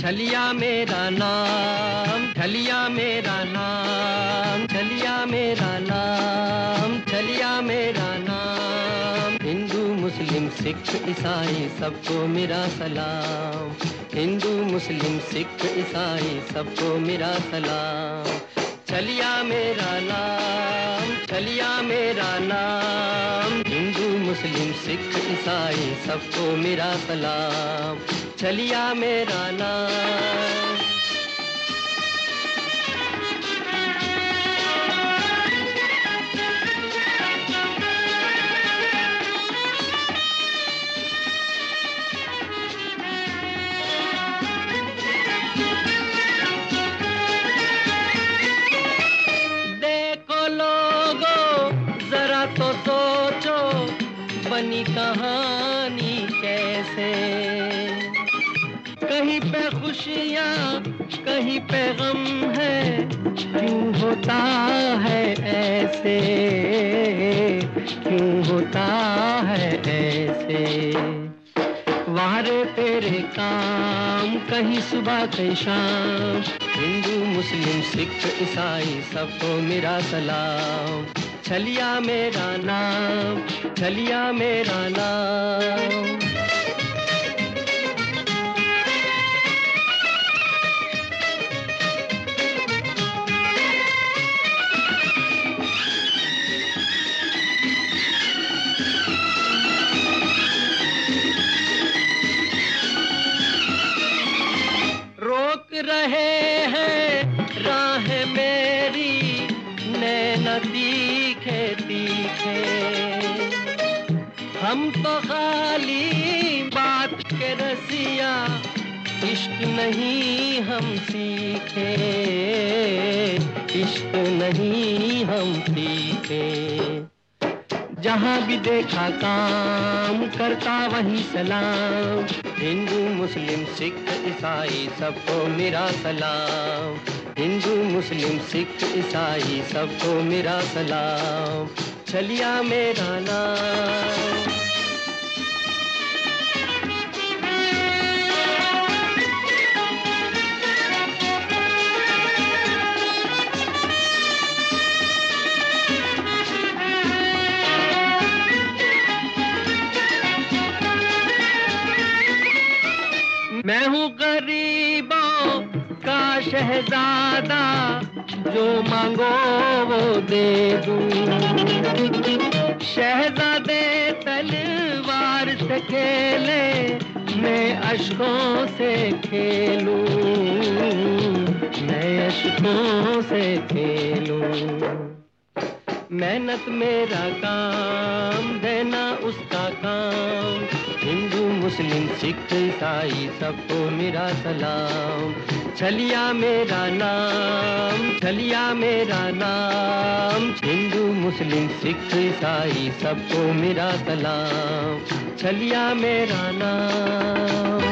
छलिया मेरा नाम, छलिया मेरा नाम, छलिया मेरा नाम, छलिया मेरा नाम। हिंदू मुस्लिम सिख ईसाई सबको मेरा सलाम, हिंदू मुस्लिम सिख ईसाई सबको मेरा सलाम। छलिया मेरा नाम, छलिया मेरा नाम, हिंदू मुस्लिम सिख ईसाई सबको मेरा सलाम। छलिया मेरा नाम। तो सोचो बनी कहानी कैसे, कहीं पे खुशियाँ कहीं पे गम है, क्यों होता है ऐसे, क्यों होता है ऐसे। वारे तेरे काम कहीं सुबह कहीं शाम, हिंदू मुस्लिम सिख ईसाई सबको मेरा सलाम। छलिया मेरा नाम, छलिया मेरा नाम। रोक रहे हैं राह मेरी नैन तीखे तीखे, हम तो खाली बात के रसिया, इश्क नहीं हम सीखे, इश्क नहीं हम सीखे। जहाँ भी देखा काम करता वही सलाम, हिंदू मुस्लिम सिख ईसाई सबको मेरा सलाम, हिंदू मुस्लिम सिख ईसाई सबको मेरा सलाम। छलिया मेरा नाम। मैं हूँ गरीबों का शहजादा, जो मांगो वो दे दूं। शहजादे तलवार से खेले, मैं अश्कों से खेलूं, मैं अश्कों से खेलूं। मेहनत मेरा काम, देना उसका काम, हिंदू मुस्लिम सिख ईसाई सबको मेरा सलाम। छलिया मेरा नाम, छलिया मेरा नाम, हिंदू मुस्लिम सिख ईसाई सबको मेरा सलाम। छलिया मेरा नाम।